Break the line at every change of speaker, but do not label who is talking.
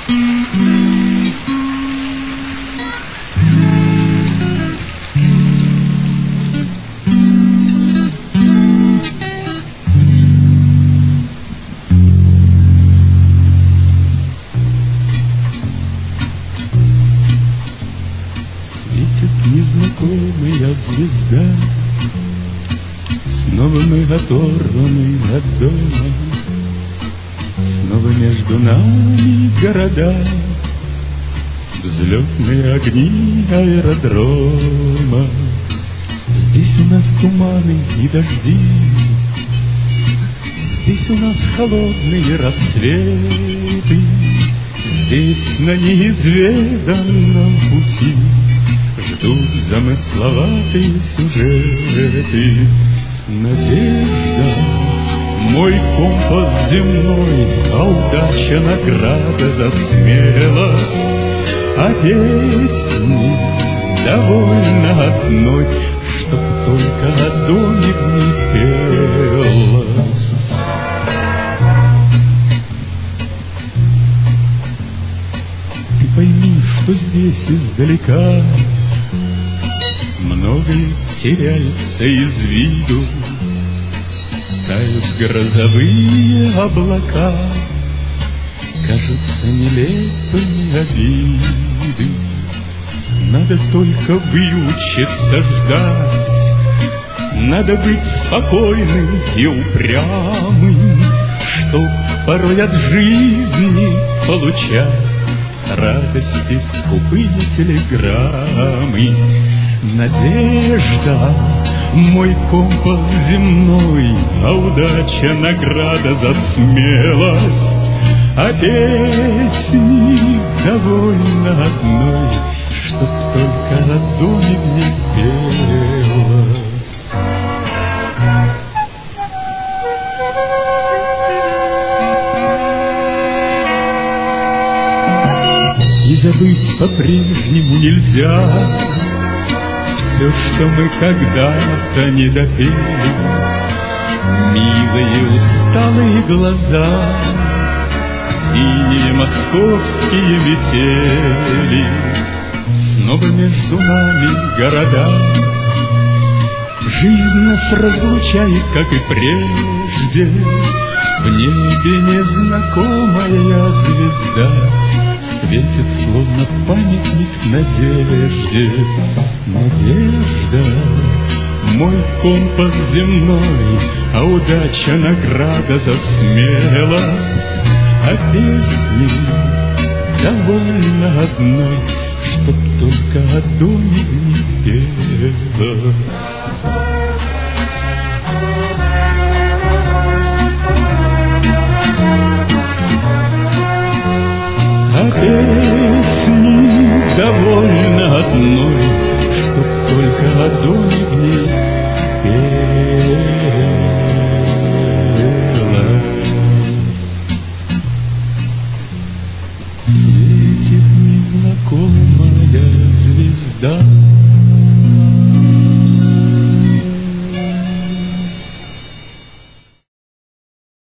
Незнакомая звезда, снова мы оторваны от дома, снова между нами города, взлетные огни аэродрома. Здесь у нас туманы и дожди, здесь у нас холодные рассветы, здесь на неизведанном пути ждут замысловатые сюжеты. Надежда, мой компас земной, а удача награда за смелость, а песни довольно одной, чтоб только о доме не пелось. Ты пойми, что здесь издалека многое теряется из виду, тают грозовые облака, кажутся нелепыми обиды. Надо только выучиться ждать, надо быть спокойным и упрямым, чтоб порой от жизни получать радости скупые телеграммы. Надежда, мой компас земной, а удача награда за смелость, а песни довольно одной, чтоб только о доме не пелось. И забыть по-прежнему нельзя все, что мы когда-то не допели. Милые усталые глаза, синие московские метели, снова между нами города. Жизнь нас разлучает, как и прежде, в небе незнакомая звезда светит, словно памятник надежде. Надежда, мой компас земной, а удача награда за смелость, а песни довольно одной, чтоб только о доме не пелось.